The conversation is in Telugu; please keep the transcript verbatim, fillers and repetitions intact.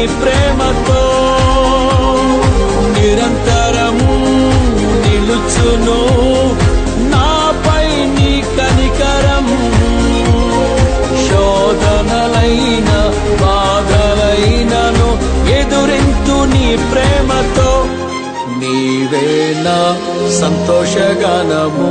ప్రేమతో నిరంతరము నిలుచును నాపై నీ కనికరం శోధనలైన బాధలైనను ఎదురింతు నీ ప్రేమతో నీవే నా సంతోషగానము